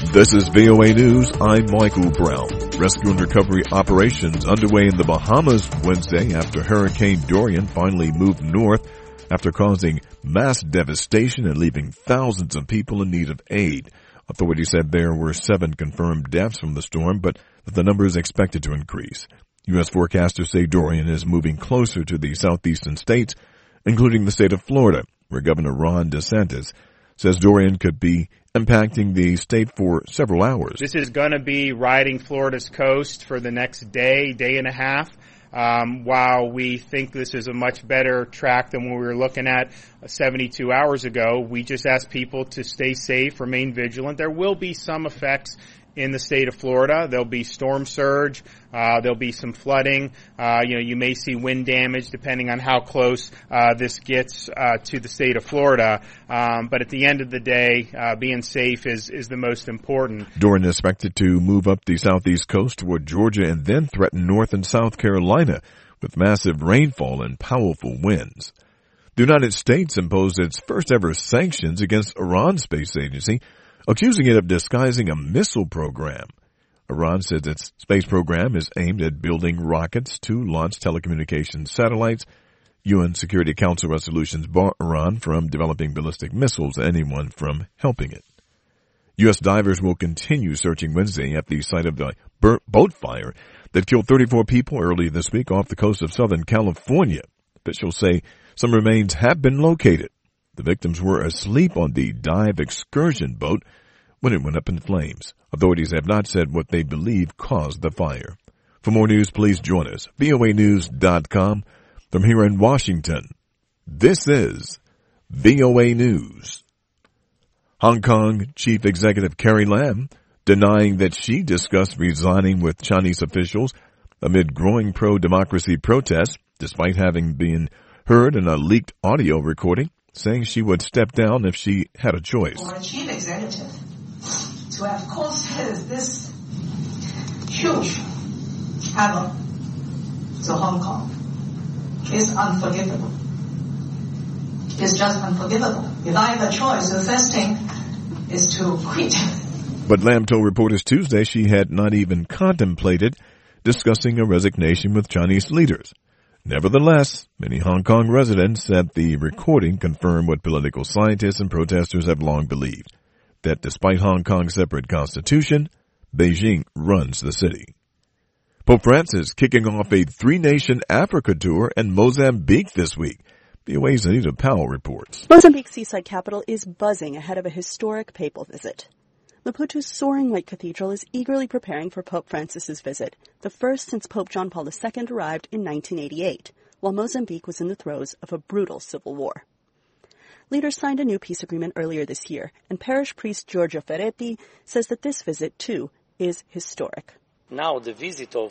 This is VOA News. I'm Michael Brown. Rescue and recovery operations underway in the Bahamas Wednesday after Hurricane Dorian finally moved north after causing mass devastation and leaving thousands of people in need of aid. Authorities said there were 7 confirmed deaths from the storm, but that the number is expected to increase. U.S. forecasters say Dorian is moving closer to the southeastern states, including the state of Florida, where Governor Ron DeSantis says Dorian could be impacting the state for several hours. This is going to be riding Florida's coast for the next day and a half. While we think this is a much better track than what we were looking at 72 hours ago, we just ask people to stay safe, remain vigilant. There will be some effects in the state of Florida. There'll be storm surge. There'll be some flooding. You may see wind damage depending on how close this gets to the state of Florida. But at the end of the day, being safe is the most important. Dorian is expected to move up the southeast coast toward Georgia and then threaten North and South Carolina with massive rainfall and powerful winds. The United States imposed its first ever sanctions against Iran's space agency, accusing it of disguising a missile program. Iran says its space program is aimed at building rockets to launch telecommunications satellites. UN Security Council resolutions bar Iran from developing ballistic missiles, anyone from helping it. U.S. divers will continue searching Wednesday at the site of the boat fire that killed 34 people early this week off the coast of Southern California. Officials say some remains have been located. The victims were asleep on the dive excursion boat when it went up in flames. Authorities have not said what they believe caused the fire. For more news, please join us. voanews.com. From here in Washington, this is VOA News. Hong Kong Chief Executive Carrie Lam denying that she discussed resigning with Chinese officials amid growing pro-democracy protests, despite having been heard in a leaked audio recording, saying she would step down if she had a choice. For a chief executive to have caused this huge havoc to Hong Kong is unforgivable. It's just unforgivable. If I have a choice, the first thing is to quit. But Lam told reporters Tuesday she had not even contemplated discussing a resignation with Chinese leaders. Nevertheless, many Hong Kong residents said the recording confirmed what political scientists and protesters have long believed, that despite Hong Kong's separate constitution, Beijing runs the city. Pope Francis kicking off a 3-nation Africa tour in Mozambique this week. VOA's Anita Powell reports. Mozambique's seaside capital is buzzing ahead of a historic papal visit. Maputo's soaring white cathedral is eagerly preparing for Pope Francis's visit, the first since Pope John Paul II arrived in 1988, while Mozambique was in the throes of a brutal civil war. Leaders signed a new peace agreement earlier this year, and parish priest Giorgio Ferretti says that this visit, too, is historic. Now the visit of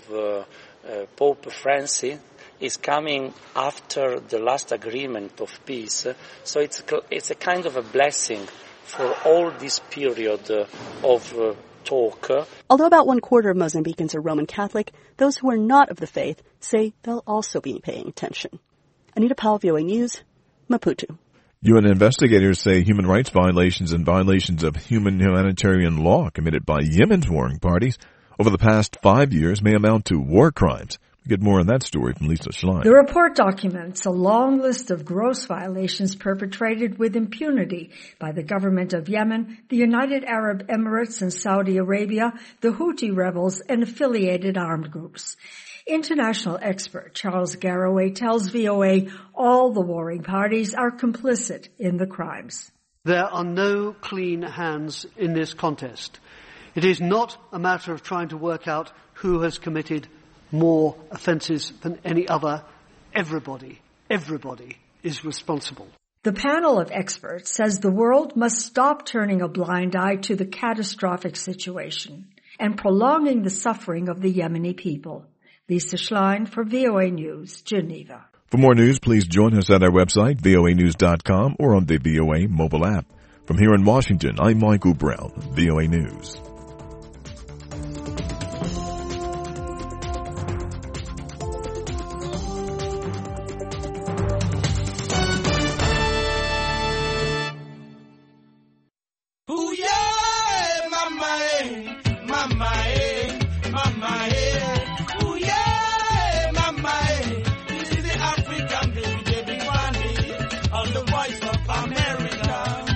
Pope Francis is coming after the last agreement of peace, so it's a kind of a blessing for all this period of talk. Although about 1/4 of Mozambicans are Roman Catholic, those who are not of the faith say they'll also be paying attention. Anita Powell, VOA News, Maputo. UN investigators say human rights violations and violations of humanitarian law committed by Yemen's warring parties over the past 5 years may amount to war crimes. We get more on that story from Lisa Schlein. The report documents a long list of gross violations perpetrated with impunity by the government of Yemen, the United Arab Emirates and Saudi Arabia, the Houthi rebels, and affiliated armed groups. International expert Charles Garraway tells VOA all the warring parties are complicit in the crimes. There are no clean hands in this contest. It is not a matter of trying to work out who has committed more offences than any other. Everybody is responsible. The panel of experts says the world must stop turning a blind eye to the catastrophic situation and prolonging the suffering of the Yemeni people. Lisa Schlein for VOA News, Geneva. For more news, please join us at our website, voanews.com, or on the VOA mobile app. From here in Washington, I'm Michael Brown, VOA News. mama, mama, ooh yeah, mama, this is the African baby, David Wande, on the Voice of America.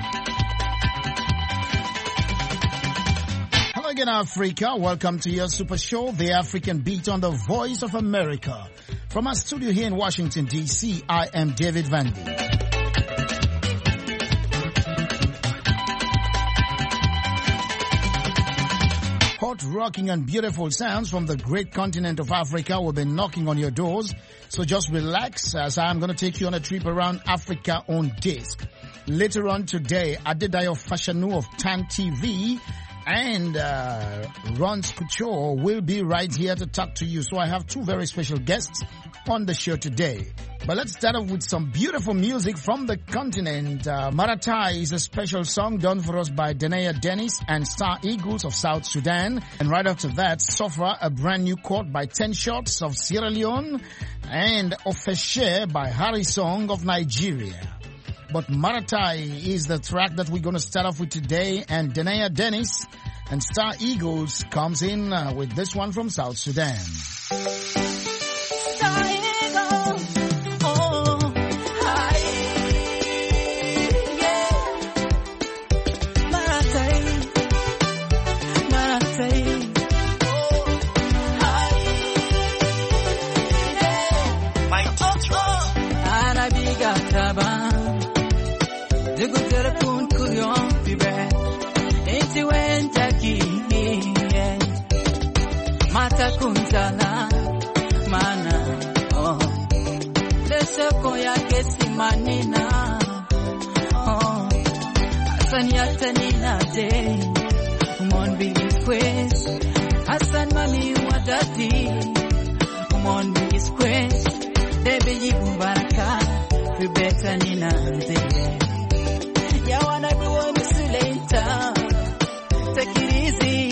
Hello again, Africa. Welcome to your super show, The African Beat on the Voice of America. From our studio here in Washington, D.C., I am David Wande. Hot, rocking and beautiful sounds from the great continent of Africa will be knocking on your doors. So just relax as I'm going to take you on a trip around Africa on disc. Later on today, Adedayo Fashanu of TAN TV and Ron Couture will be right here to talk to you. So I have two very special guests on the show today. But let's start off with some beautiful music from the continent. Maratai is a special song done for us by Denea Dennis and Star Eagles of South Sudan. And right after that, Sofra, a brand new chord by 10 Shots of Sierra Leone, and Ofeshe by Harry Song of Nigeria. But Maratai is the track that we're going to start off with today, and Denea Dennis and Star Eagles comes in with this one from South Sudan. Kunzana mana oh lesoko yake simanina oh asani atanina day umon big quest asan mami wadati umon big quest debe yibaraka fi better nina day ya wanna be one later take it easy.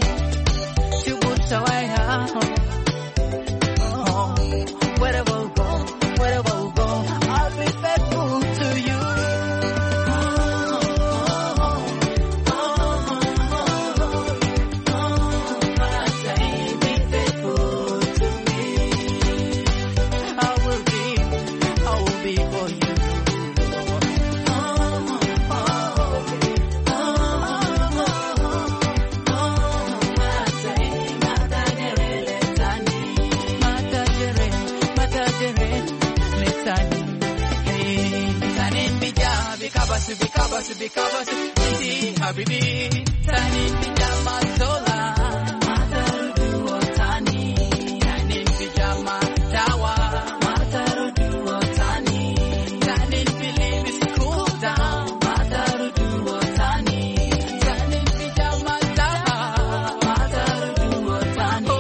Wherever we go, I'll be faithful to you. Be faithful to me. I will be for you. Bikabasi, iti habibi, tani pijama sola, matarudu otani, tani pijama tawa, matarudu otani, tani believe is cool down, matarudu otani, tani pijama tawa, matarudu otani.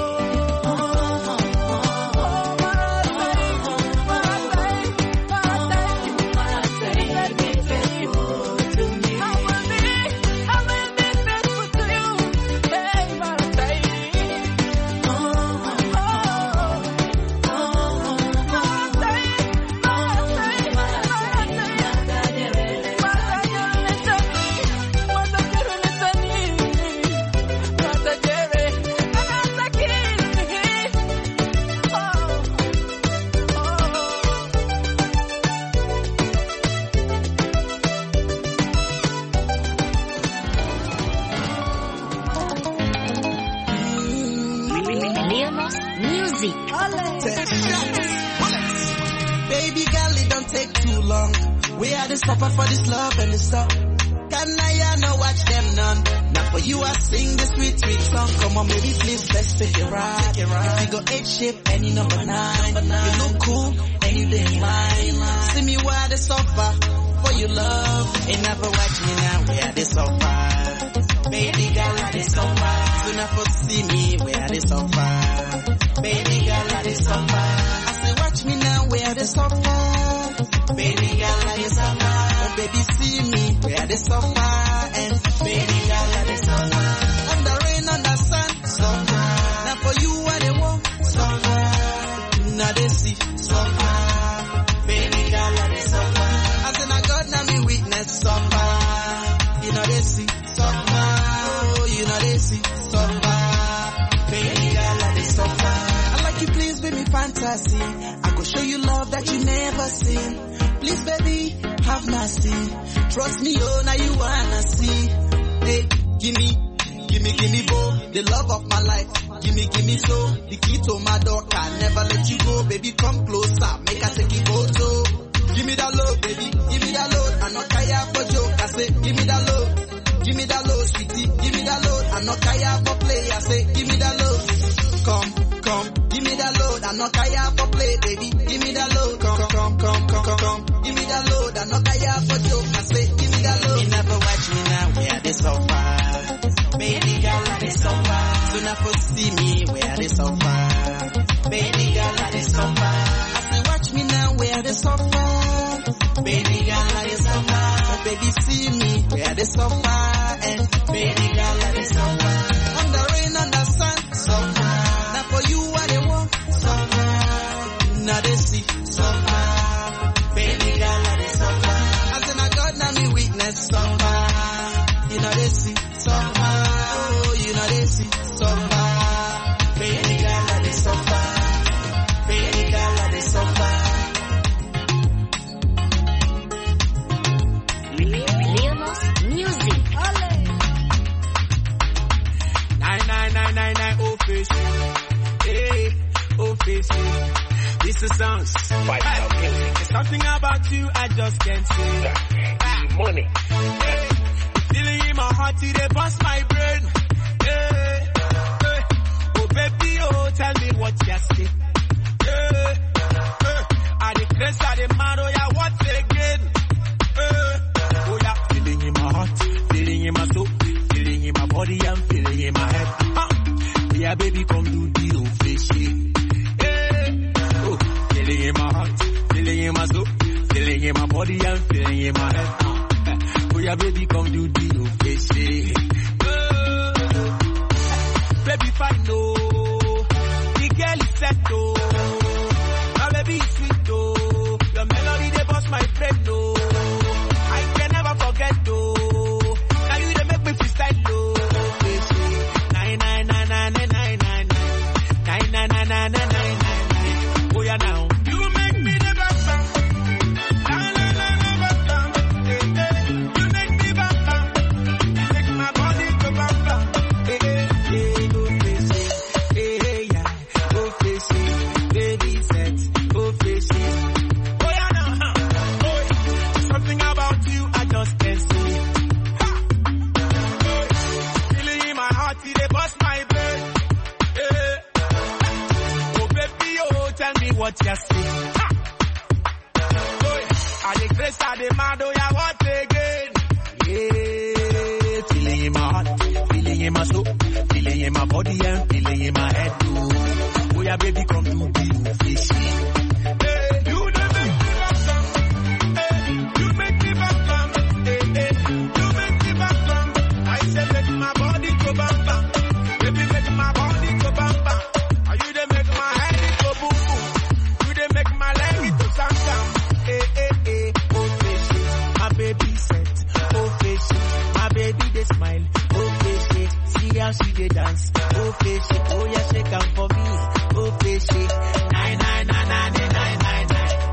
Baby girl, it don't take too long. We are the stopper for this love and the stuff. Can I no watch them none? Now for you I sing the sweet, sweet song. Come on baby please, let's take it right. You go 8 shape and you number 9. You look cool and you didn't lie. See me where the suffer for your love. Ain't never watch me now, we are the suffer. Baby girl, I the suffer. Soon never see me, we are the suffer. Baby girl, I the suffer. I say watch me now, we are the suffer. Baby girl, I the suffer. Oh baby see me, we are the suffer. And baby girl, I the suffer. On the rain, on the sun, suffer. Now for you I the want, suffer. Now they see, suffer. Baby girl, I the suffer. I say now God, now me witness, suffer. You know they see, suffer. Oh, you see suffer. Baby girl, I dey suffer. I like you, please, baby, fantasy. I go show you love that you never seen. Please, baby, have mercy. Trust me, oh, now you wanna see. Hey, give me, boy, the love of my life. Give me, so the key to my door, can never let you go. Baby, come closer, make us take a photo. Give me that love, baby, give me that load. I'm not tired for joke, I say, give me that love. Give me that load, sweetie, give me that load. I'm not tired for play, I say, give me that load. Come, give me that load. I'm not tired for play, baby, give me that load. Come, give me that load. I'm not tired for joke, I say, give me that load. You never watch me now, where they so far. Baby girl, I dey suffer. Soon I first see me, where they suffer. Baby girl, I dey suffer. I say, watch me now, where they suffer. Baby girl, I dey suffer. Oh, baby, see me, where they suffer. And baby girl, I dey suffer. On the rain, on the sun, suffer. Now for you, I dey want suffer. Now they see suffer. Baby girl, I dey suffer. I say, now God, now me weakness suffer. You know they see suffer. Oh, you know they see suffer. Baby girl, I dey suffer. Baby girl, I dey suffer. Music. 9999 oh fish. Hey, oh fish. This is songs. There's something about you I just can't say. Money. Hey, feeling in my heart, they bust my brain. Hey, hey. Oh baby, oh tell me what you say. Hey, hey. I the grace, I the mad, oh yeah, what again? Hey, oh yeah, feeling in my heart, feeling in my soul, feeling in my body, and feeling in my head. Yeah, baby, come do the old fish. Hey, oh, feeling in my heart, feeling in my soul, feeling in my body, and feeling in my head. Oh yeah, baby, come do the old fish. Baby, fine, no. The girl is set, no. My baby is sweet, no. Your melody, they bust my brain, no. I can never forget, no. Now you, they make me freestyle, no. Oh yeah, now you make me the best. You make me bam. You make my body go bam. Go face, yeah, go face, baby set, go face. Oh yeah, now, oh, something about you I just can't see. Feeling in my heart, they bust my brain. Tell me what you see. I the grace, I the mad, oh yeah, what again? Yeah, feeling in my heart, feeling in my soul, feeling in my body, and feeling in my head too. Oh yeah, baby, come to be fishy. Hey, you make me bam. Hey, you make me bam. Hey, you make me bam. I said make my body go bam bam. Baby, make my body go bam bam. Are you they make my head go boom boom? You they make my leg to stand down. Hey, oh fishy, my baby set. Oh fishy, my baby they smile. Oh fishy, see how she they dance. Oh fishy, oh yeah, shake them for me. Oh fishy, 9999999.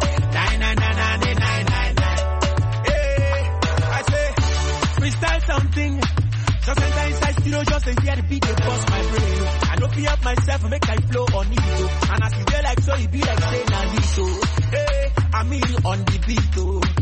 Hey, I say, freestyle something. Just enter inside studio, just to hear the beat, they bust my brain. I don't feel up myself and make I flow on it. And as you feel like so, it be like saying Nalito. Hey, I'm in on the beat.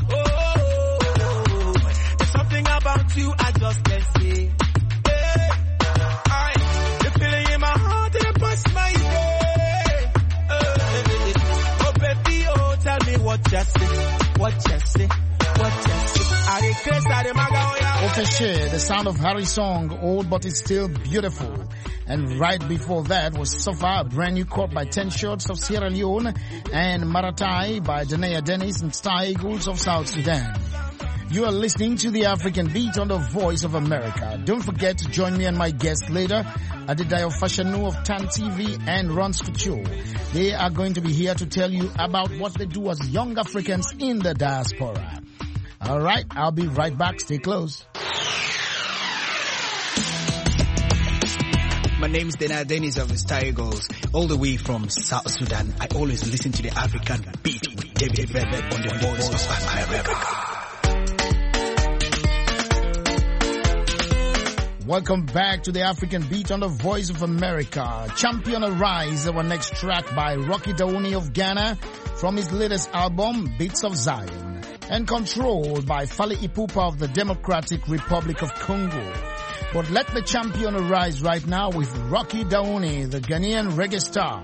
Oh, there's something about you I just can't say. Hey, the feeling in my heart, it bust my brain. Oh, baby, oh, tell me what you say. What you say. What you say. I request that the maga, oh yeah. Officier, the sound of Harry's song, Old But It's Still Beautiful. And right before that was Sofa, a brand new court by 10 Shots of Sierra Leone, and Maratai by Janaya Dennis and Star Eagles of South Sudan. You are listening to the African Beat on the Voice of America. Don't forget to join me and my guests later at the Dio Fashanu of Tan TV and Ron's Couture. They are going to be here to tell you about what they do as young Africans in the diaspora. All right, I'll be right back. Stay close. my name is Dennis of the Star Eagles, all the way from South Sudan. I always listen to the African beat with David Vedder on the Voice of America. Welcome back to the African Beat on the Voice of America. Champion Arise, our next track by Rocky Daouni of Ghana from his latest album, Beats of Zion. And Control by Fally Ipupa of the Democratic Republic of Congo. But let the champion arise right now with Rocky Daouni, the Ghanaian reggae star.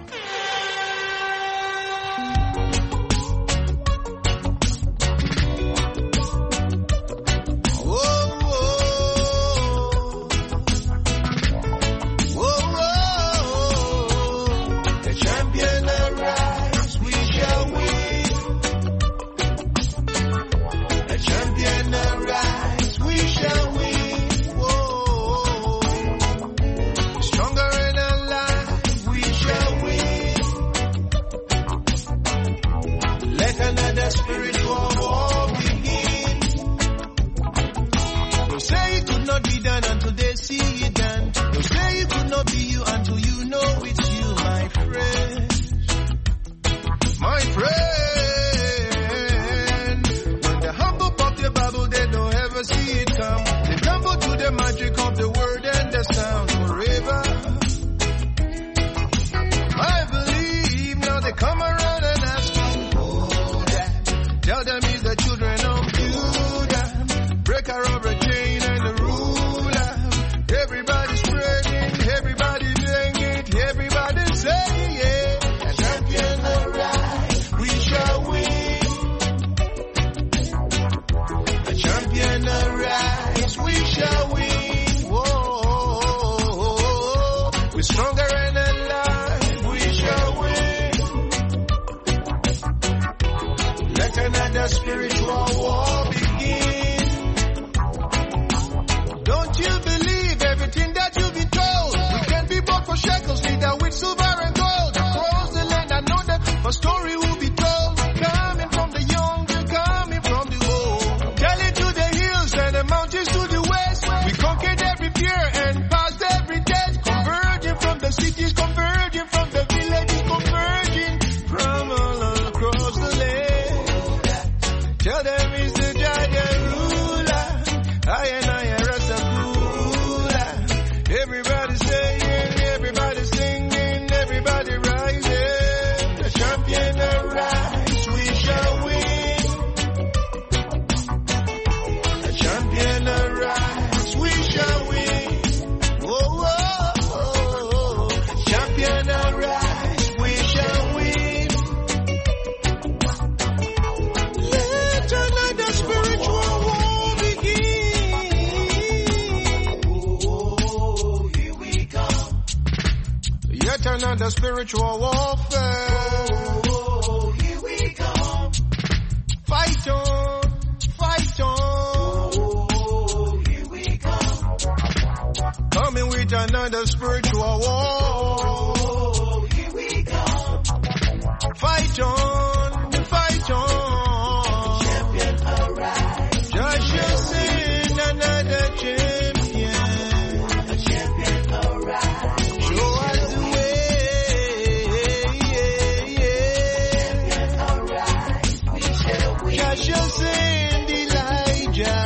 The spiritual warfare. Oh, here we go. Fight on, fight on. Oh, here we go. Coming with another spiritual war. Oh, here we go. Fight on, fight on. Champion arise. Joshua sing another champion. A champion arise. Show us the way. Shall send Elijah.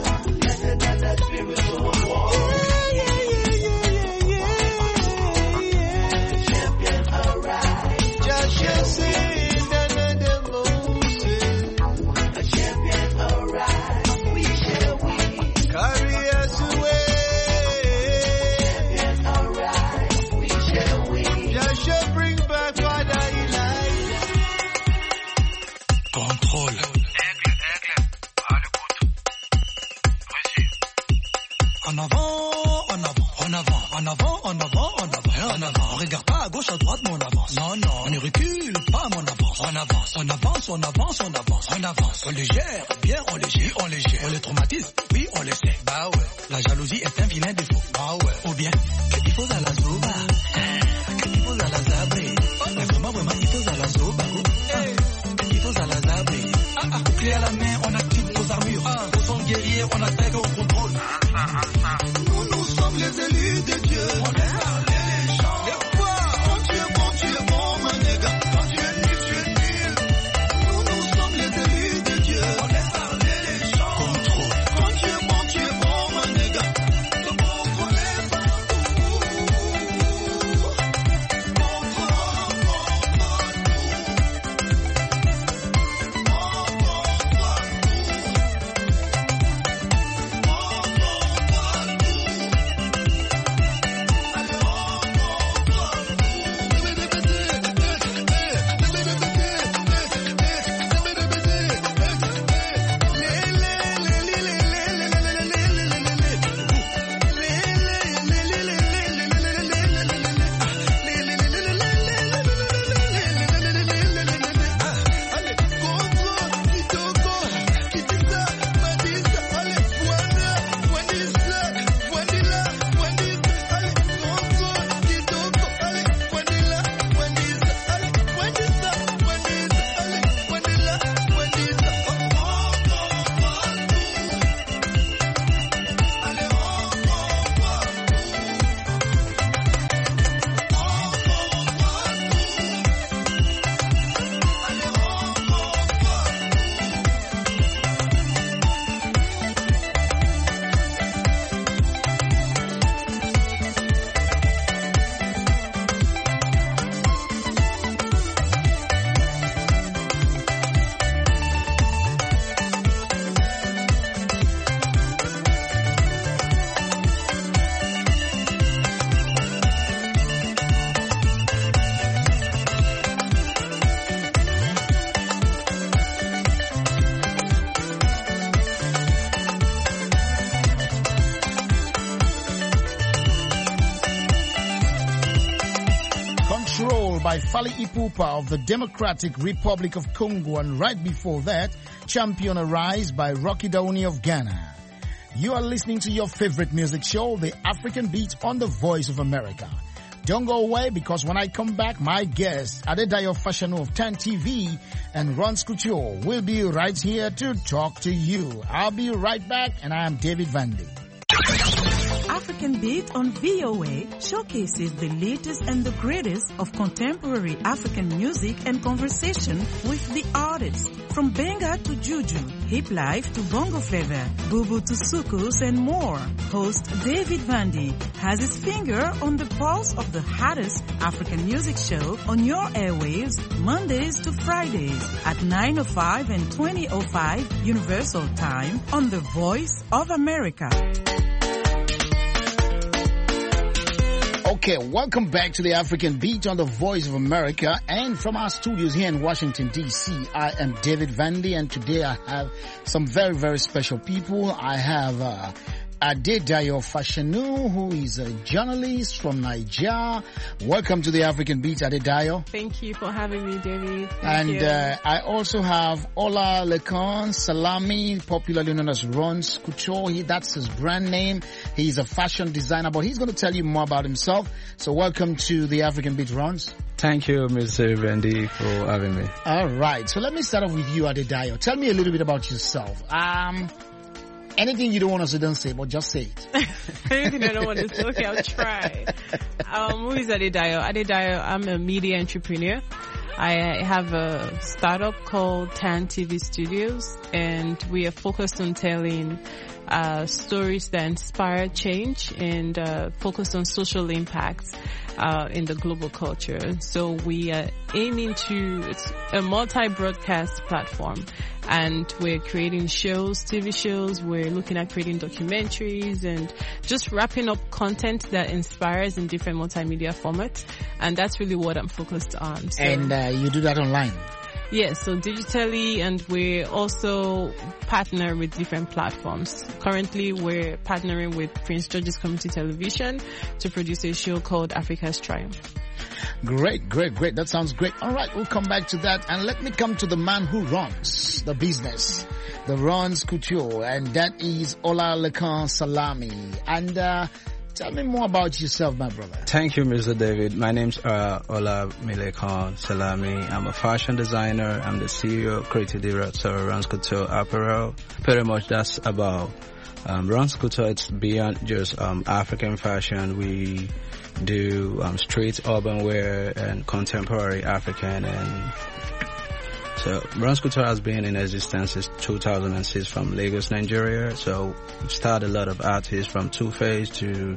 Champion arise. Joshua send another Moses. A champion arise. We shall win. Carry us away. Champion arise. We shall win. Joshua bring back Father Elijah. Contrôle. En avant, en avant, en avant, en avant, en avant, en avant, en avant. On regarde pas à gauche, à droite, mais on avance. Non, non, on ne recule pas, mais on avance. On avance, on avance, on avance, on avance, on avance. On les gère, bien, on les gère, on les gère. On les traumatise, oui, on les sait. Bah ouais, la jalousie est un vilain défaut. Bah ouais, ou bien, que il faut à la zoba, que il faut à la zabré. Mais vraiment, vraiment, il faut à la zoba, que il faut à la zabré. Clé à la main, on active nos armures. Au son guerrier, on attaque au contrôle. Nous sommes les élus de Dieu. On est by Fally Ipupa of the Democratic Republic of Congo, and right before that, Champion Arise by Rocky Dauni of Ghana. You are listening to your favorite music show, The African Beat, on the Voice of America. Don't go away, because when I come back, my guest, Adedayo Fashanu of TAN TV and Ron Couture will be right here to talk to you. I'll be right back, and I am David Vandy. African Beat on VOA showcases the latest and the greatest of contemporary African music and conversation with the artists. From Benga to Juju, Hip Life to Bongo Flava, Bubu to Sukus and more. Host David Vandy has his finger on the pulse of the hottest African music show on your airwaves Mondays to Fridays at 9:05 and 20:05 Universal Time on the Voice of America. Okay, welcome back to the African Beat on the Voice of America, and from our studios here in Washington, D.C., I am David Vandy, and today I have some very, very special people. I have Adedayo Fashanu, who is a journalist from Nigeria. Welcome to the African Beat, Adedayo. Thank you for having me, David. I also have Ola Lekan Salami, popularly known as Ron Couture. That's his brand name. He's a fashion designer, but he's going to tell you more about himself. So welcome to the African Beat, Ron. Thank you, Mr. Vandy, for having me. All right. So let me start off with you, Adedayo. Tell me a little bit about yourself. Anything you don't want to say, don't say, but just say it. Anything I don't want to say, okay, I'll try. Who is Adedayo? Adedayo, I'm a media entrepreneur. I have a startup called TAN TV Studios, and we are focused on telling stories that inspire change and focus on social impacts in the global culture. So we are aiming to, it's a multi-broadcast platform, and we're creating shows, TV shows, we're looking at creating documentaries and just wrapping up content that inspires in different multimedia formats, and that's really what I'm focused on. So, and you do that online? Yes, so digitally, and we also partner with different platforms. Currently, we're partnering with Prince George's Community Television to produce a show called Africa's Triumph. Great. That sounds great. All right, we'll come back to that. And let me come to the man who runs the business, the Ron Couture, and that is Ola Lekan Salami. And tell me more about yourself, my brother. Thank you, Mr. David. My name's Ola Lekan Salami. I'm a fashion designer. I'm the CEO, creative director of Ron Couture Apparel. Pretty much that's about Ron Couture. It's beyond just African fashion. We do street urban wear and contemporary African, and so Ron Couture has been in existence since 2006 from Lagos, Nigeria. So we've started a lot of artists from Two-Face to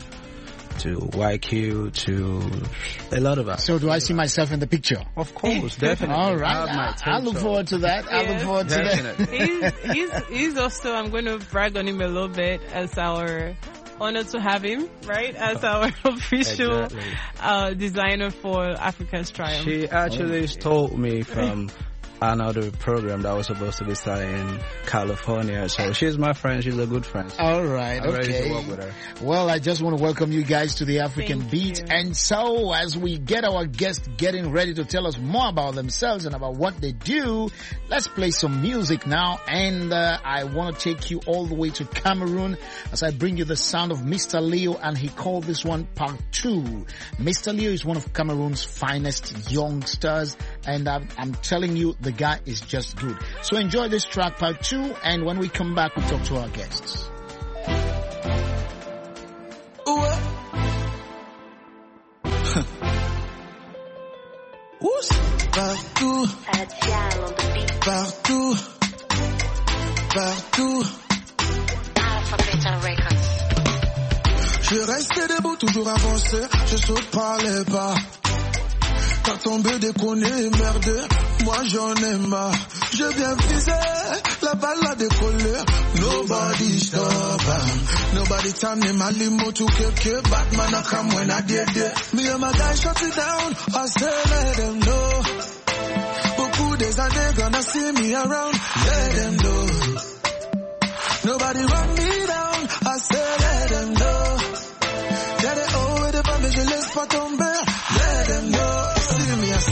YQ to a lot of artists. So do I see myself in the picture? Of course, definitely. All right. I look forward to that. Yes. I look forward to that. He's also, I'm going to brag on him a little bit, as our honor to have him, right, as our official designer for Africa's Triumph. She actually stole me from another program that was supposed to be starting in California. So she's my friend. She's a good friend. All right. I'm okay. ready to work with her. Well, I just want to welcome you guys to the African Beat. You. And so as we get our guests getting ready to tell us more about themselves and about what they do, let's play some music now. And I want to take you all the way to Cameroon as I bring you the sound of Mr. Leo, and he called this one Part 2. Mr. Leo is one of Cameroon's finest youngsters, and I'm telling you, the guy is just good. So enjoy this track, Part 2, and when we come back, we'll talk to our guests. Partout, partout, partout. Je restais debout, toujours avancé, je saute par les pas. T'as tombé, déconné, merdé, moi j'en ai marre. Je viens viser, la balle a décollé. Nobody stop, nobody tell me my limo to kick. Batman I come when I did it. Me and my guys shut it down, I say let them know. Beaucoup des années gonna see me around, let them know. Nobody run me down, I say let them know. Yeah, they owe it if I make je laisse pas tomber, let them know. See me, I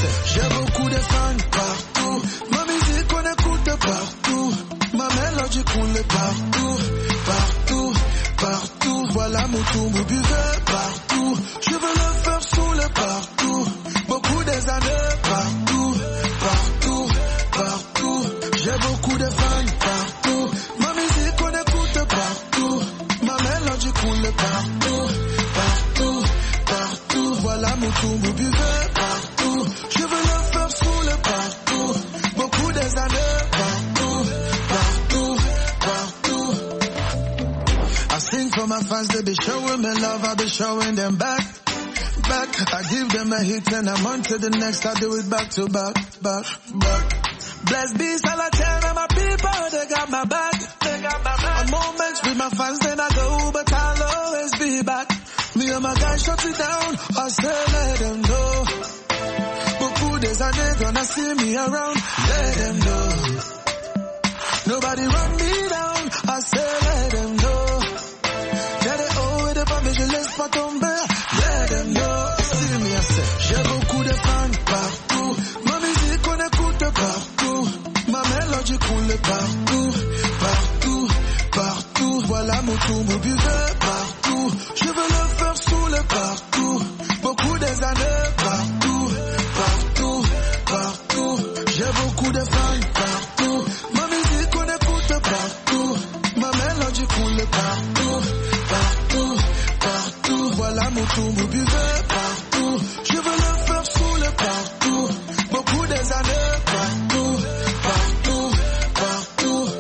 Moutoumou buvait partout. Je veux le faire sous le partout. Beaucoup des années partout, partout, partout. I sing for my fans, they be showing me love, I be showing them back. I give them a hit and I'm on to the next. I do it back to back. Blessed be Salatiel and my people, they got my back. On moments with my fans, then I go, but I'll always be back. Me and my guys shut it down, I say let them know. Beaucoup des années gonna see me around, let them know. Nobody run me down, I say let them know. Get it over the famille, je laisse pas tomber. Let them know, see me, I say. J'ai beaucoup de fans partout. Ma musique on écoute partout. Ma mélodie coule partout, partout, partout. Voilà Moutoumou buvait partout. Je veux le faire sous le partout. Beaucoup des années partout, partout, partout. J'ai beaucoup de fans partout. Ma musique on écoute partout. Ma mélodie coule partout, partout, partout. Voilà Moutoumou buvait partout. Je veux le faire sous le partout. Beaucoup des années partout, partout, partout.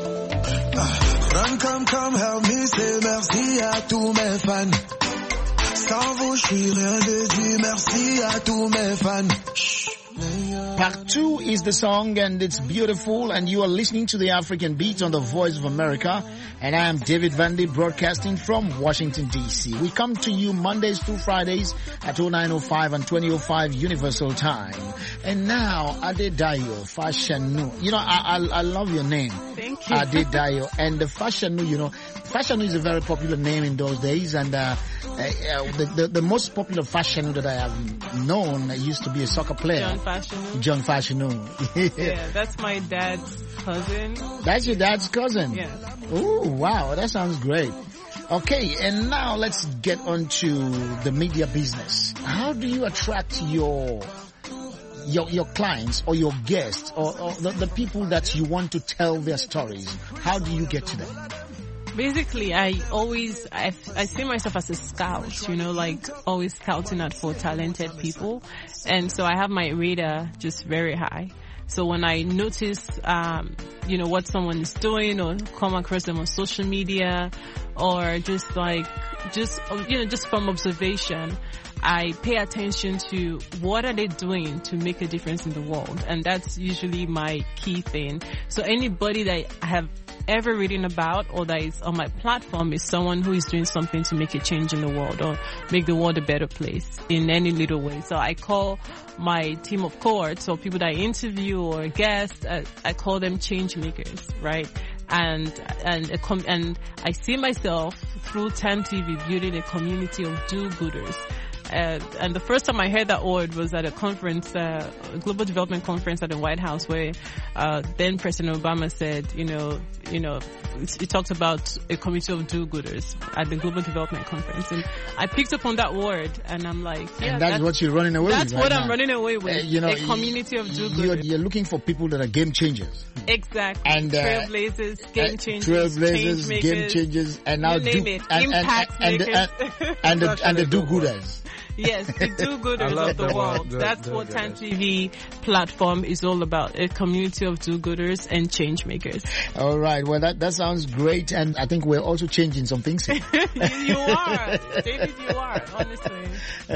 Come help me say merci à tous mes fans. Sans vous, je suis rien de dit. Merci à tous mes fans. Part 2 is the song and it's beautiful, and you are listening to the African Beat on the Voice of America, and I am David Vandy broadcasting from Washington DC. We come to you Mondays through Fridays at 09:05 and 20:05 Universal Time. And now Adedayo Fashanu. You know, I love your name. Thank you. Adedayo. And the Fashanu, you know, Fashanu is a very popular name in those days, and the most popular Fashanu that I have known used to be a soccer player. John Fashanu. Yeah, that's my dad's cousin. That's your dad's cousin? Yeah. Oh, wow, that sounds great. Okay, and now let's get on to the media business. How do you attract your clients or your guests or the people that you want to tell their stories? How do you get to them? Basically, I see myself as a scout, you know, like always scouting out for talented people. And so I have my radar just very high. So when I notice, you know, what someone is doing or come across them on social media or just from observation, I pay attention to what are they doing to make a difference in the world. And that's usually my key thing. So anybody that I have ever reading about or that is on my platform is someone who is doing something to make a change in the world or make the world a better place in any little way. So I call my team of cohorts or people that I interview or guests, I call them change makers, right? And I see myself through Time TV building a community of do-gooders. And the first time I heard that word was at a conference, a global development conference at the White House, where then President Obama said, you know, he talked about a community of do-gooders at the global development conference, and I picked up on that word, and I'm like, yeah, and that's what you're running away with. That's what I'm running away with. You know, a community of do-gooders. You're looking for people that are game changers. Exactly. And trailblazers, game changers, game changers, and now impact makers, and the do-gooders. Yes, the do-gooders of the world. That's what Time TV platform is all about, a community of do-gooders and change makers. All right. Well, that sounds great. And I think we're also changing some things here. You are. David, you are, honestly.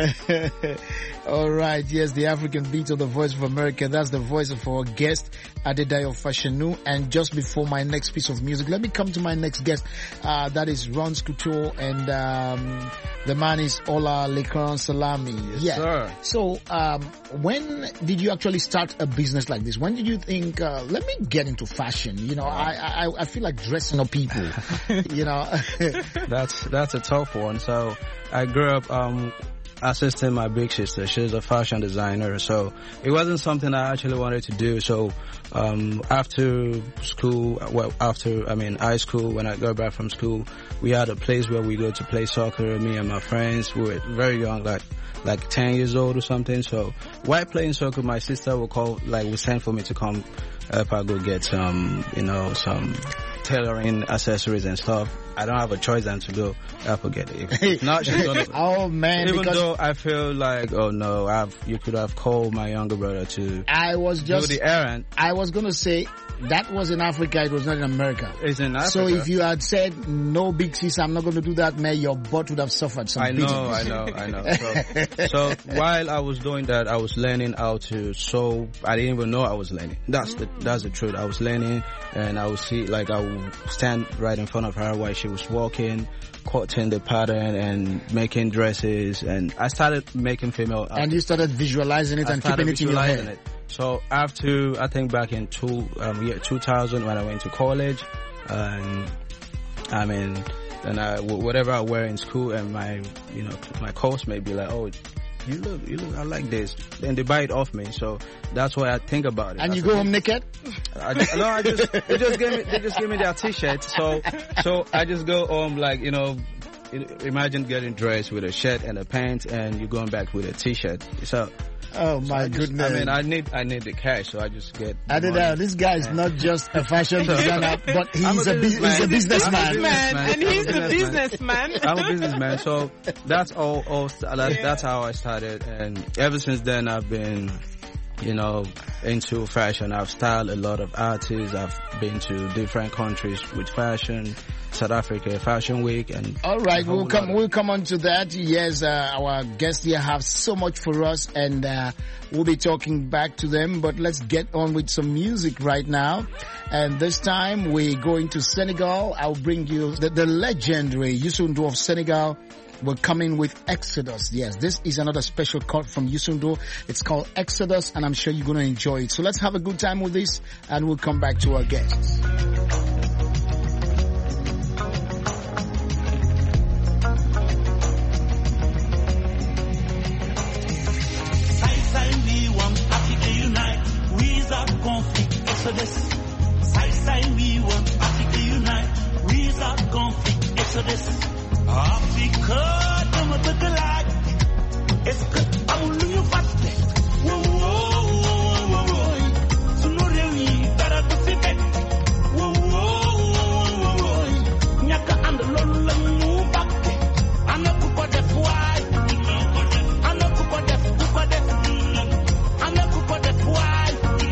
All right. Yes, the African Beat of the Voice of America. That's the voice of our guest, Adedayo Fashanu. And just before my next piece of music, let me come to my next guest. That is Ron Couture, and the man is Ola Lekan Salami. Yes, sir. So, when did you actually start a business like this? When did you think, let me get into fashion? You know, I feel like dressing up people, you know. That's a tough one. So, I grew up, assisting my big sister. She's a fashion designer, so it wasn't something I actually wanted to do. So after school, high school, when I got back from school, we had a place where we go to play soccer, me and my friends. We were very young, like 10 years old or something. So while playing soccer, my sister would send for me to come help her go get some tailoring accessories and stuff. I don't have a choice than to go, forget it. If not, she's gonna... Oh, man. Even though I feel like, oh no, you could have called my younger brother to do the errand. I was going to say, that was in Africa, it was not in America. It's in Africa. So if you had said, no, big sis, I'm not going to do that, man, your butt would have suffered some beatings. I know. So while I was doing that, I was learning how to sew. I didn't even know I was learning. That's the truth. I was learning, and I would see, like, I would stand right in front of her while she was walking, cutting the pattern and making dresses, and I started making female outfits. And you started visualizing it and keeping it in your head. So after, I think back in 2000 when I went to college, and I mean, whatever I wear in school, and my coach may be like, oh, you look, I like this. And they buy it off me. So that's why I think about it. And you go home naked? They just gave me their t-shirt. So I just go home like, imagine getting dressed with a shirt and a pants, and you're going back with a t-shirt. So, oh my goodness! I mean, I need the cash, so I just get. This guy is not just a fashion designer, but he's a businessman. And he's a businessman. I'm a businessman, so that's all. That's how I started, and ever since then I've been, into fashion. I've styled a lot of artists. I've been to different countries with fashion. South Africa Fashion Week, and all right, we'll come on to that. Yes, our guests here have so much for us, and we'll be talking back to them. But let's get on with some music right now. And this time we're going to Senegal. I'll bring you the legendary Youssou N'Dour of Senegal. We're coming with Exodus. Yes, this is another special cut from Youssou N'Dour. It's called Exodus, and I'm sure you're going to enjoy it. So let's have a good time with this, and we'll come back to our guests. Exodus. Side, we want Africa unite. Resolve conflict. Exodus. Africa, dama bëgg laaj. Est-ce que amul lu ñu fàtte? Sunu réew yi dara du fi fekk. Ñàkk ànd loolu la ñu bàkke. Ana ku ko def waay. Ana ku ko def ku ko def. Ana ku ko def waay.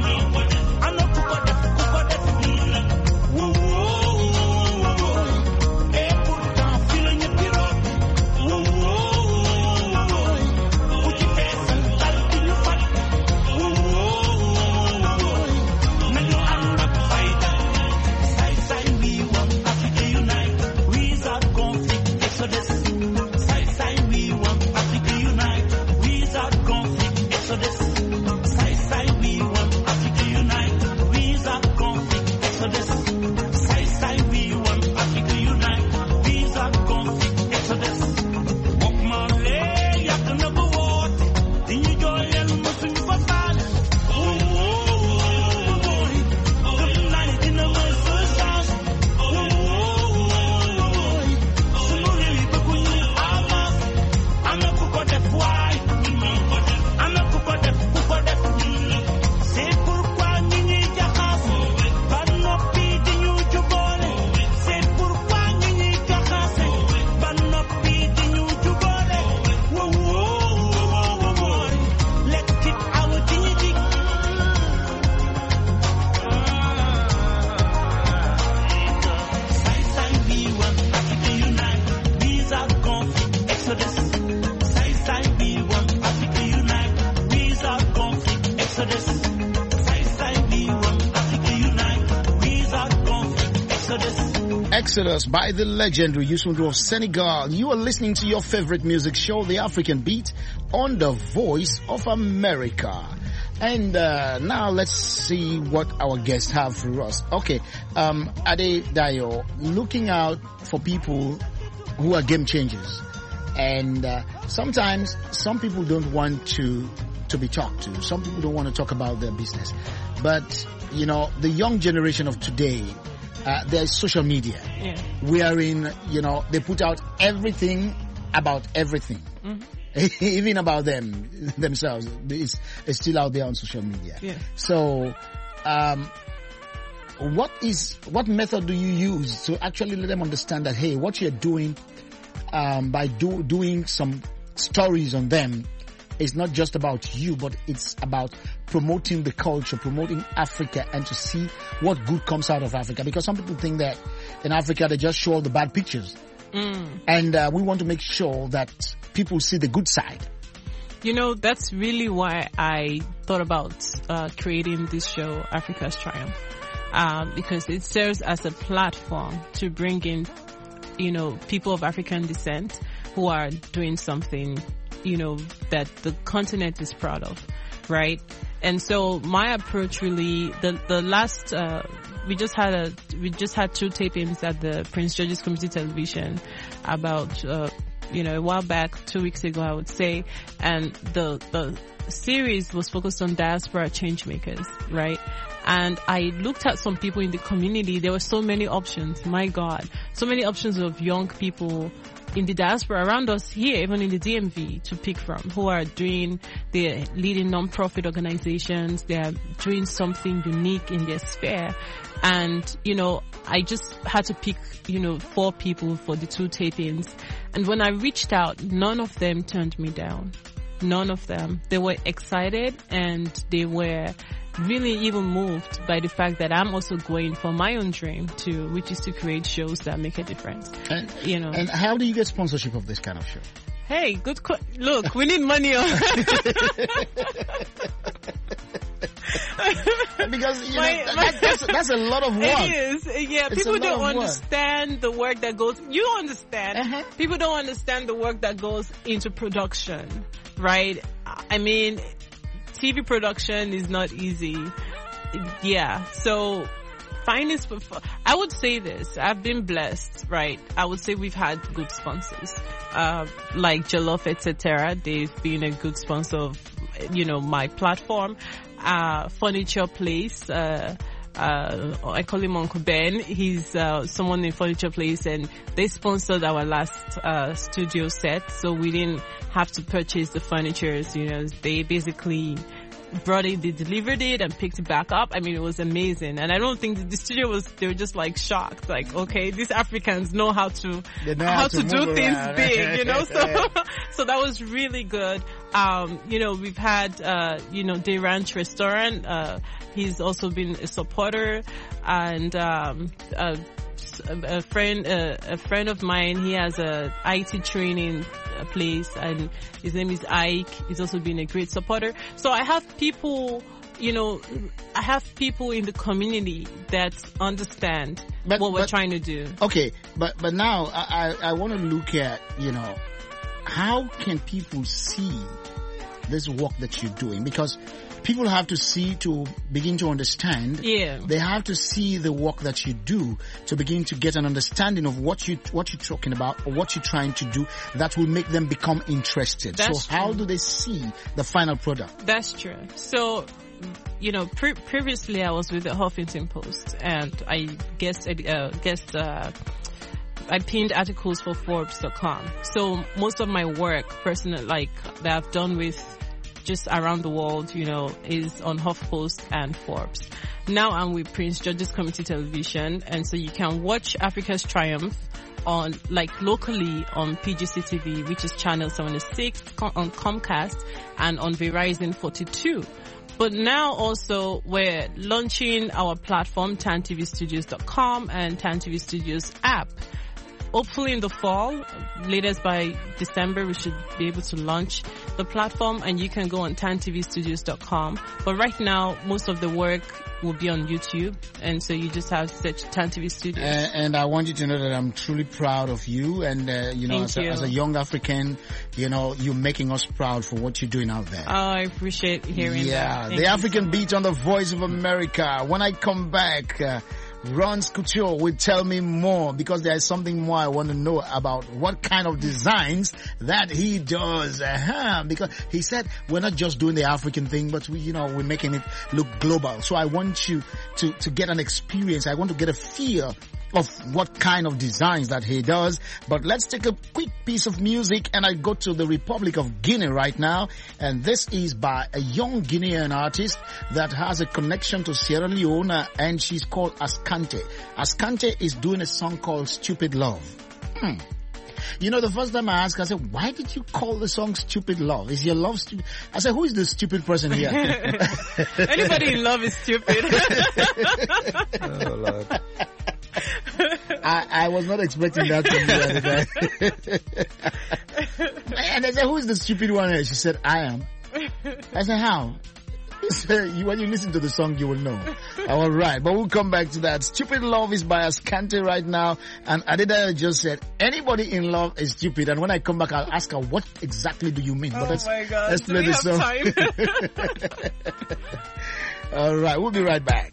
Exodus by the legendary Youssou N'Dour of Senegal. You are listening to your favorite music show, The African Beat, on the Voice of America. And now let's see what our guests have for us. Okay, Adedayo, looking out for people who are game changers. And sometimes some people don't want to be talked to. Some people don't want to talk about their business. But, the young generation of today, there's social media. Yeah. Wherein, they put out everything about everything. Mm-hmm. Even about themselves. It's still out there on social media. Yeah. So, what method do you use to actually let them understand that, hey, what you're doing by doing some stories on them is not just about you, but it's about promoting the culture, promoting Africa, and to see what good comes out of Africa. Because some people think that in Africa they just show all the bad pictures. And we want to make sure that people see the good side. You know, that's really why I thought about creating this show, Africa's Triumph, because it serves as a platform to bring in, you know, people of African descent who are doing something, you know, that the continent is proud of, right? And so my approach really, the last, we just had 2 tapings at the Prince George's Community Television about, you know, a while back, 2 weeks ago, I would say, and the series was focused on diaspora change makers, right? And I looked at some people in the community. There were so many options. My God, so many options of young people in the diaspora around us here, even in the DMV, to pick from, who are they're leading non-profit organizations. They're doing something unique in their sphere. And, you know, I just had to pick, you know, 4 people for the 2 tapings. And when I reached out, none of them turned me down. None of them. They were excited, and they were really even moved by the fact that I'm also going for my own dream too, which is to create shows that make a difference. And, you know. And how do you get sponsorship of this kind of show? Hey, look, we need money. Because you know, that's a lot of work. It is. Yeah, it's people don't understand the work that goes. You don't understand. People don't understand the work that goes into production, right? I mean, TV production is not easy. Yeah, so I would say this. I've been blessed, right? I would say we've had good sponsors, like Jollof, etc. They've been a good sponsor of, you know, my platform. Furniture Place, I call him Uncle Ben. He's someone in Furniture Place, and they sponsored our last studio set, so we didn't have to purchase the furnitures. You know, they basically brought it, they delivered it and picked it back up. I mean, it was amazing. And I don't think the studio they were just like shocked. Like, okay, these Africans know how to do things big, you know? So that was really good. You know, we've had, you know, Day Ranch Restaurant. He's also been a supporter, and, a friend of mine, he has a IT training place, and his name is Ike. He's also been a great supporter. So I have people, you know, in the community that understand what we're trying to do. Okay, but now I want to look at, you know, how can people see this work that you're doing? Because people have to see to begin to understand. Yeah. They have to see the work that you do to begin to get an understanding of what you're talking about or what you're trying to do that will make them become interested. That's so how do they see the final product? That's true. So, you know, previously I was with the Huffington Post, and I I pinned articles for Forbes.com. So most of my work, personal, like that I've done with just around the world, you know, is on HuffPost and Forbes. Now I'm with Prince George's Community Television, and so you can watch Africa's Triumph on, like, locally on PGC TV, which is channel 76, on Comcast, and on Verizon 42. But now also we're launching our platform, TanTVstudios.com and TanTV Studios app. Hopefully in the fall, latest by December, we should be able to launch the platform, and you can go on TanTVstudios.com. But right now, most of the work will be on YouTube, and so you just have to search TanTV Studios. And I want you to know that I'm truly proud of you, and you know, as a young African, you know, you're making us proud for what you're doing out there. Oh, I appreciate hearing that. Yeah, the African Beat on the Voice of America. When I come back, Ron Couture will tell me more, because there is something more I want to know about what kind of designs that he does. Because he said we're not just doing the African thing, but we're making it look global. So I want you to get an experience. I want to get a feel of what kind of designs that he does. But let's take a quick piece of music, and I go to the Republic of Guinea right now. And this is by a young Guinean artist that has a connection to Sierra Leone, and she's called Ascante. Ascante is doing a song called Stupid Love. You know, the first time I asked her, I said, why did you call the song Stupid Love? Is your love stupid? I said, who is the stupid person here? Anybody in love is stupid. Oh, Lord. I was not expecting that from you. And I said, who is the stupid one here? She said, I am. I said, how? When you listen to the song, you will know. All right, but we'll come back to that. Stupid Love is by Ascante right now. And Adida just said, anybody in love is stupid. And when I come back, I'll ask her, what exactly do you mean? Oh, but my God. Let's play this song. All right, we'll be right back.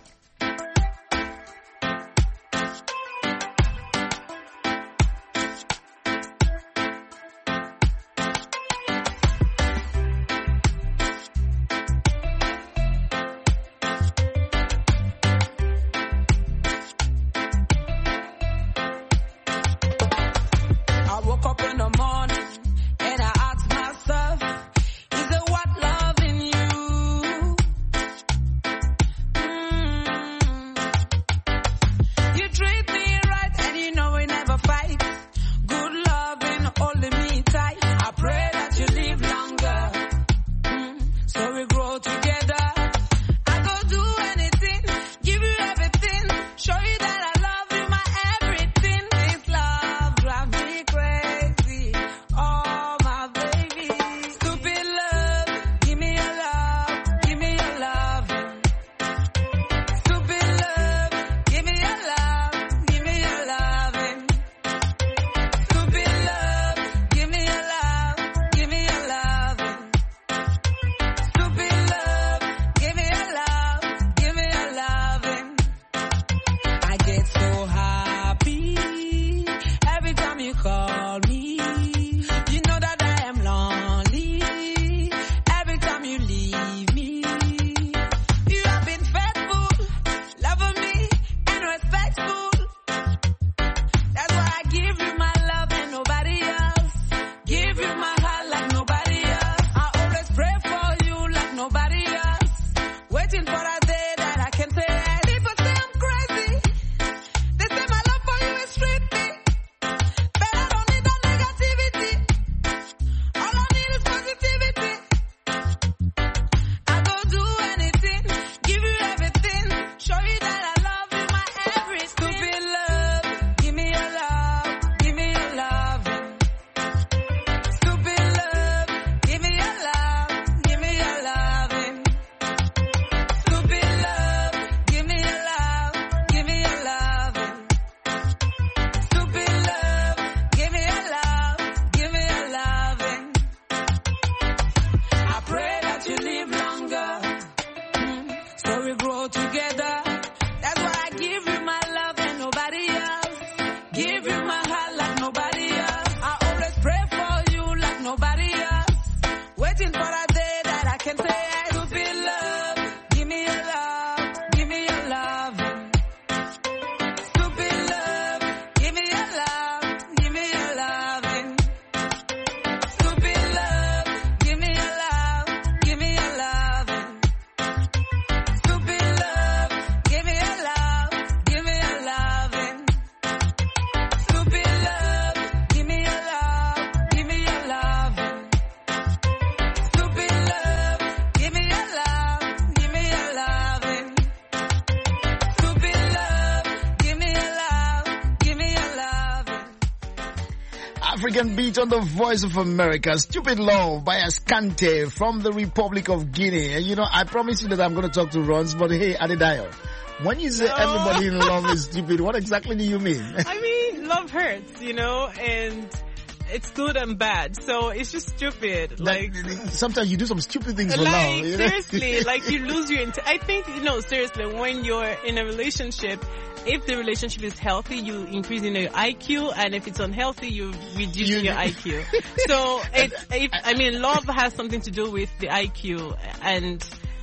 African beat on the Voice of America. Stupid Love by Ascante from the Republic of Guinea. And you know, I promise you that I'm going to talk to Rons, but hey, Adedayo, when you say everybody in love is stupid, what exactly do you mean? I mean, love hurts, you know, and it's good and bad. So it's just stupid. Like sometimes you do some stupid things for love. You know? Seriously, like you lose your. I think seriously, when you're in a relationship, if the relationship is healthy, you increase in your IQ, and if it's unhealthy, you reduce your IQ. So love has something to do with the IQ, and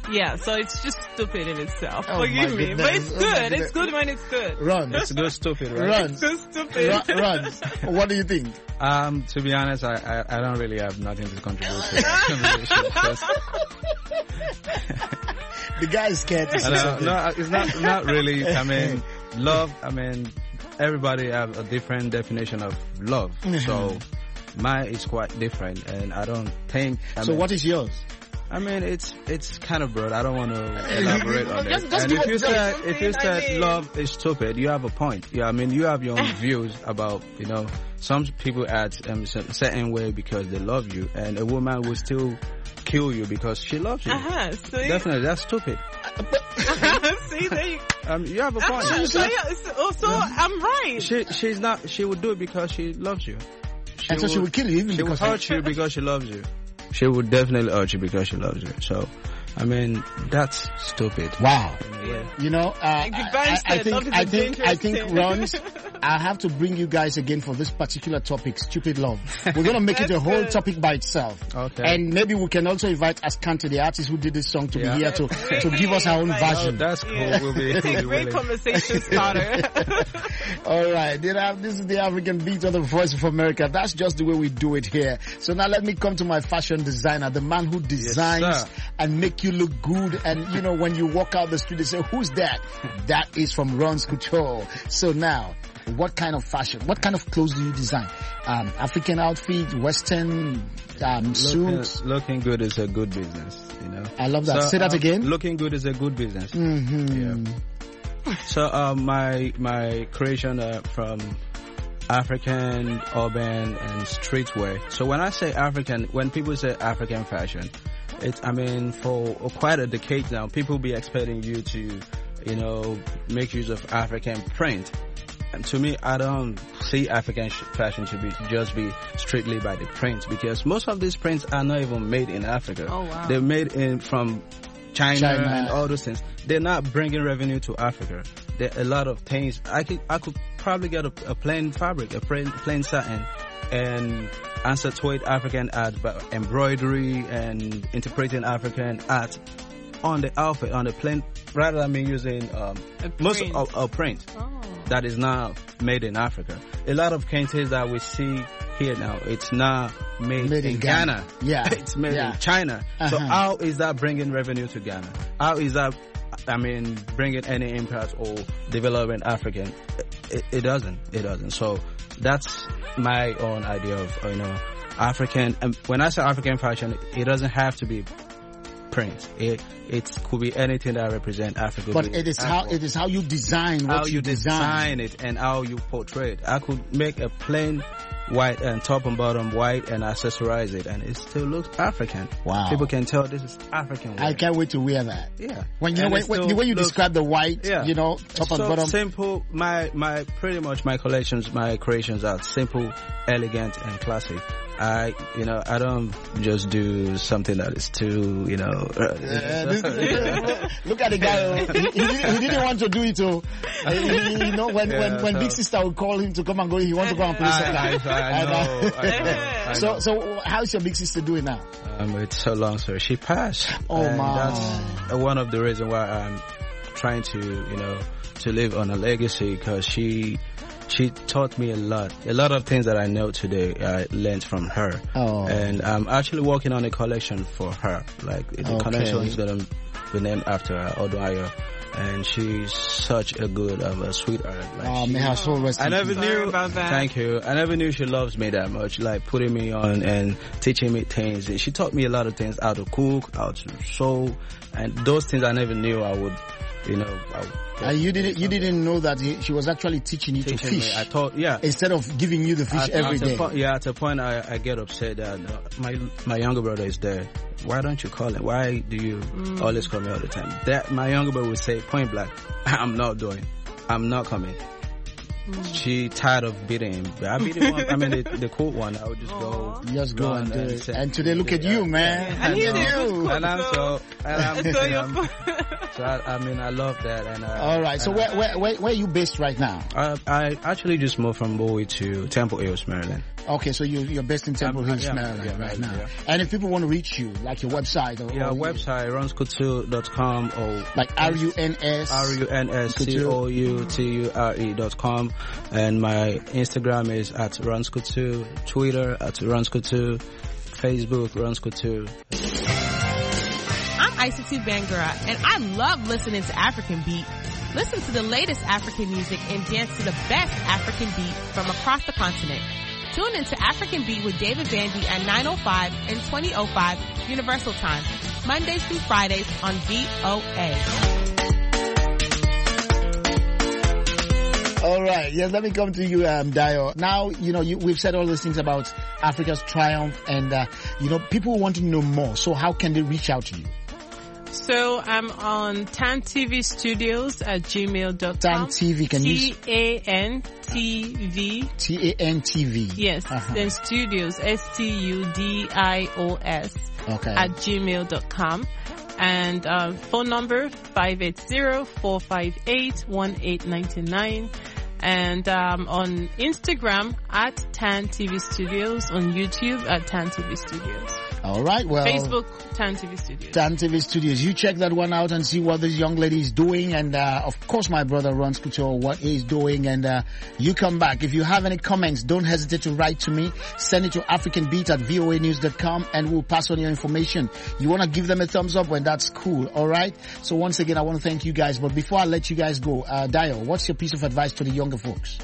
Yeah, so it's just stupid in itself. Oh, Forgive me. But it's good. It's good when it's good. Runs. It's good stupid, right? Runs. It's good stupid. Runs. What do you think? To be honest, I don't really have nothing to contribute to that conversation. The guy is scared to say something. No, it's not really. I mean, love, everybody have a different definition of love. So mine is quite different, and I don't think... So what is yours? It's kind of broad. I don't want to elaborate on it. Just and if you said love is stupid, you have a point. Yeah, you have your own views about, some people act a certain way because they love you, and a woman will still kill you because she loves you. See? Definitely, that's stupid. See, there you you have a point. So I'm right. She would do it because she loves you. So she would kill you even because she would hurt you because she loves you. She would definitely hurt you because she loves you. So, that's stupid. Wow. Yeah. I think Runs, I have to bring you guys again for this particular topic, stupid love. We're going to make it a whole topic by itself. Okay. And maybe we can also invite Asante, the artist who did this song, to be here to give us our own version. Oh, that's cool. We'll be great conversation starter. All right. This is the African Beat on the Voice of America. That's just the way we do it here. So now let me come to my fashion designer, the man who designs and make you look good. And, when you walk out the street, they say, who's that? That is from Runs Couture. So now, what kind of fashion, what kind of clothes do you design? African outfit, Western, suits? Looking good is a good business, I love that. Say that again. Looking good is a good business. Mm-hmm. Yeah. So, my creation from African, urban, and streetwear. So when I say African, when people say African fashion, for quite a decade now, people be expecting you to, make use of African print. And to me, I don't see African fashion to be strictly by the print, because most of these prints are not even made in Africa. Oh, wow. They're made from China and all those things. They're not bringing revenue to Africa. There are a lot of things. I could probably get a plain fabric, a plain satin, and accentuate African art, but embroidery and interpreting African art on the outfit, on the plain, rather than me using most of a print that is not made in Africa. A lot of kentes that we see here now, it's not made in Ghana. Yeah. It's made in China. So how is that bringing revenue to Ghana? How is that, bringing any impact or development African? It doesn't. So that's my own idea of, African. And when I say African fashion, it doesn't have to be print. It could be anything that represents Africa. But it is how you design what you design it and how you portray it. I could make a plain white and top and bottom white and accessorize it, and it still looks African. Wow. People can tell this is African wear. I can't wait to wear that. Yeah. When the way you describe the white, top and bottom. Simple. My collections, my creations are simple, elegant, and classy. I don't just do something that is too, Look at the guy. He didn't want to do it. When Big Sister would call him to come and go, he wants to go and play soccer. I know. So how's your Big Sister doing now? It's so long, sir. She passed. Oh my! That's one of the reasons why I'm trying to live on a legacy, because she taught me a lot of things that I know today. I learned from her. And I'm actually working on a collection for her. Like the collection is gonna be named after her, Oduayo. And she's such a good, sweetheart. May her soul rest. I never knew about that. Thank you. I never knew she loves me that much, like putting me on and teaching me things. She taught me a lot of things, how to cook, how to sew, and those things I never knew I would, you didn't know that she was actually teaching you to fish. I thought, instead of giving you the fish every day. At a point I get upset that my younger brother is there. Why don't you call him? Why do you always call me all the time? That my younger brother would say point blank, I'm not coming. she tired of beating him. But I beat him one, I mean the cool one. I would just go. Just go and do it. And today look at you, man. And he's you. And I'm so I mean I love that. And all right. So where are you based right now? I actually just moved from Bowie to Temple Hills, Maryland. Okay, so you're based in Temple Hills, Maryland right now. Yeah. And if people want to reach you, like your website or website runscouture.com or like runscouture.com, and my Instagram is at runscouture, Twitter at runscouture, Facebook runscouture. I'm ICT Bangura, and I love listening to African Beat. Listen to the latest African music and dance to the best African beat from across the continent. Tune into African Beat with David Vandy at 9:05 and 20:05 Universal Time, Mondays through Fridays on VOA. All right. Yes, let me come to you, Dio. Now, we've said all those things about Africa's triumph, and, people want to know more. So how can they reach out to you? So I'm on Tan TV Studios at gmail.com. Tan TV, can you? TANTV. TANTV. Yes. Then Studios, STUDIOS. Okay. At gmail.com. And phone number 580-458-1899. And on Instagram at Tan TV Studios, on YouTube at Tan TV Studios. All right, well. Facebook, Tan TV Studios. Tan TV Studios. You check that one out and see what this young lady is doing. And, of course, my brother Runs Couture, what he's doing. And, you come back. If you have any comments, don't hesitate to write to me. Send it to africanbeat@voanews.com and we'll pass on your information. You want to give them a thumbs up when that's cool. All right. So once again, I want to thank you guys. But before I let you guys go, Dio, what's your piece of advice to the younger folks?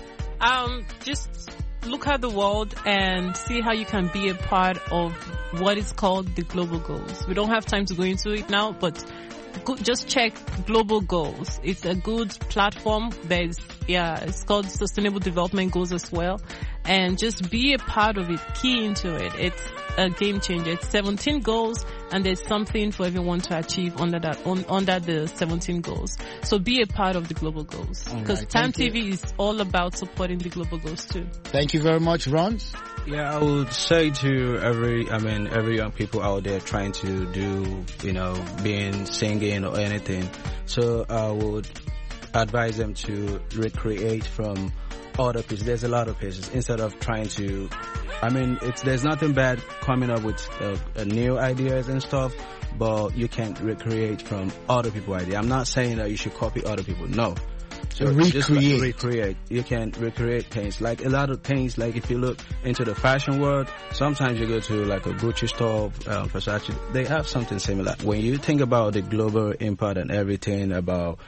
Just look at the world and see how you can be a part of what is called the global goals. We don't have time to go into it now, but just check global goals. It's a good platform. It's called Sustainable Development Goals as well. And just be a part of it. Key into it. It's a game changer. It's 17 goals, and there's something for everyone to achieve under the 17 goals. So be a part of the global goals. Because Tan TV is all about supporting the global goals too. Thank you very much, Rons. Yeah, I would say to every young people out there trying to do, being singing or anything. So I would advise them to recreate from other pieces. There's a lot of pieces instead of trying to, there's nothing bad coming up with new ideas and stuff, but you can recreate from other people's ideas. I'm not saying that you should copy other people. No. So recreate. You can recreate things. Like a lot of things, like if you look into the fashion world, sometimes you go to like a Gucci store, Versace, they have something similar. When you think about the global impact and everything about,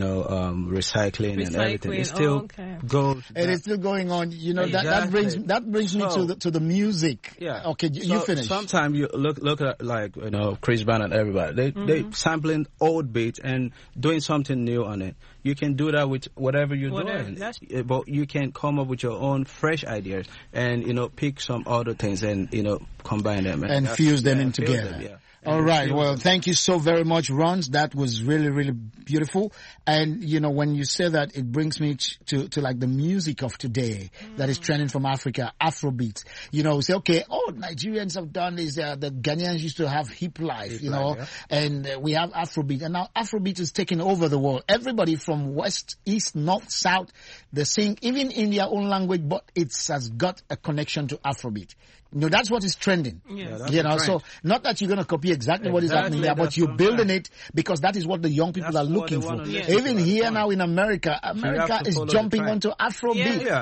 recycling and everything, it still goes. It is still going on. Exactly. that brings me to the music. Yeah. Okay, you finish. Sometimes you look at like, Chris Brown and everybody. They sampling old beats and doing something new on it. You can do that with whatever you're doing. But you can come up with your own fresh ideas and, pick some other things and, combine them. And fuse them in together. All right. Well, thank you so very much, Rons. That was really, really beautiful. And, when you say that, it brings me to like the music of today that is trending from Africa, Afrobeat. Say, okay, Nigerians have done this. The Ghanaians used to have hip life, and we have Afrobeat. And now Afrobeat is taking over the world. Everybody from west, east, north, south, they sing, even in their own language, but it has got a connection to Afrobeat. That's what is trending. Yes. So not that you're going to copy exactly what is happening there, but you're building it because that is what the young people are looking for. Even here now in America is jumping onto Afrobeat. Yeah.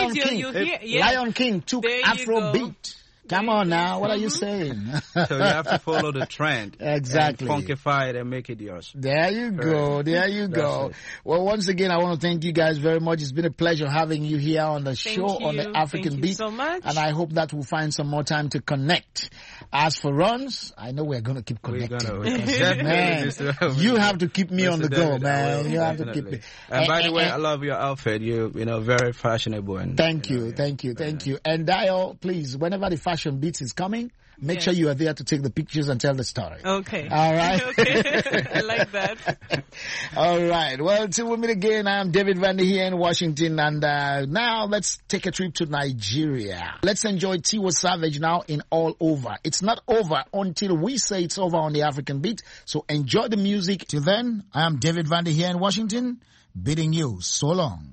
Lion King took Afrobeat. Come on now, what are you saying? So you have to follow the trend. Exactly. And funkify it and make it yours. There you go. Well, once again, I want to thank you guys very much. It's been a pleasure having you here on the show on the African Beat. Thank you so much. And I hope that we'll find some more time to connect. As for Rons, I know we're going to keep connecting. Man, you have to keep me on the go, man. You have to keep me. And by the way, I love your outfit. You're, very fashionable. And, thank you. And Dio, please, whenever the Fashion Beats is coming, Make sure you are there to take the pictures and tell the story. Okay. All right. Okay. I like that. All right. Well, till we meet again, I'm David Vandy here in Washington, and now let's take a trip to Nigeria. Let's enjoy Tiwa Savage now in All Over. It's not over until we say it's over on the African Beat, so enjoy the music. Till then, I am David Vandy here in Washington, bidding you so long.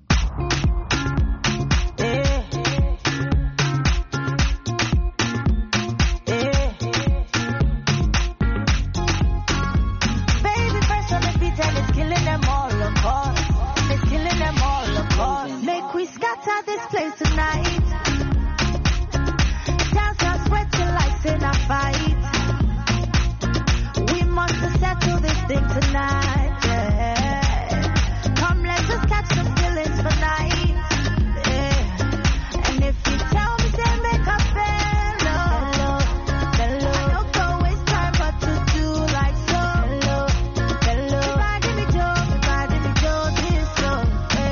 Scatter this place tonight. Dance and sweat till I say a fight. We must settle this thing tonight. Yeah. Come, let's just catch some feelings for night. Yeah. And if you tell me, say make a fellow. I don't go waste time, but to do like so. Everybody me Joe, this so.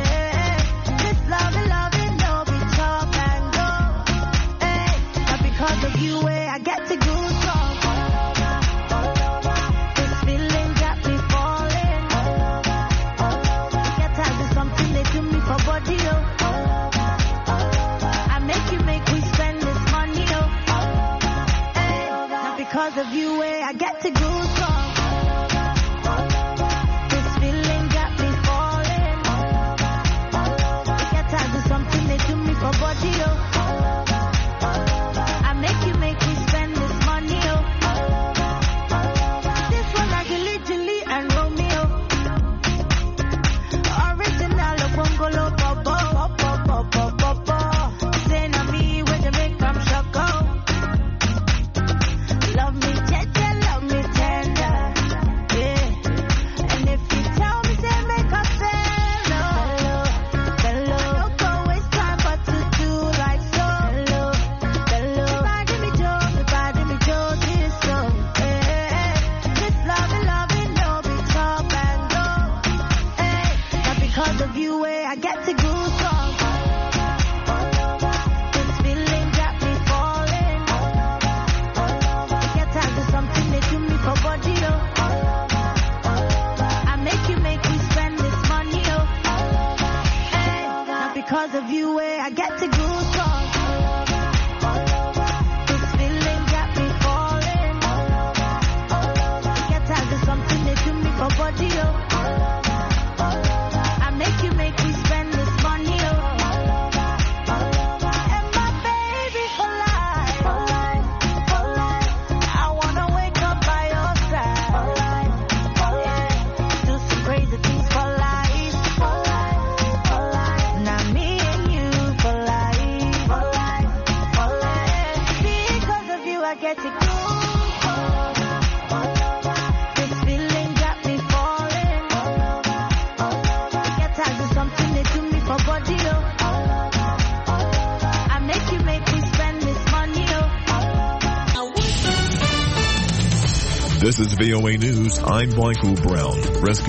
Because of you, I get to goosebumps. This feeling got me falling. Get tired of something they do me for body, I make me spend this money, This one like Gilly and Romeo. Original Bongolo Bobo. Say na me when you make them shock out. Love me tender, love me tender, yeah. And if you tell me, say make a fellow. Don't go waste time, but to do like so. Everybody me Joe, this so. Yeah. This loving, no be top and go. Hey. Not because of you, I get to goosebumps. This feeling got me falling. Get tired of something they do me for body, I make me spend this money, Hey. Not because of you, I get to goosebumps. This feeling got me falling. Get tired of something they do me for body, I make me spend this money, And my baby for life. I wanna wake up by your side. Do some crazy things for life. Now me and you for life. Because of you, I get to go. This feeling got me falling. Get tired of something they do me for body, I make me spend this money, This is VOA News. I'm Michael Brown. Rescue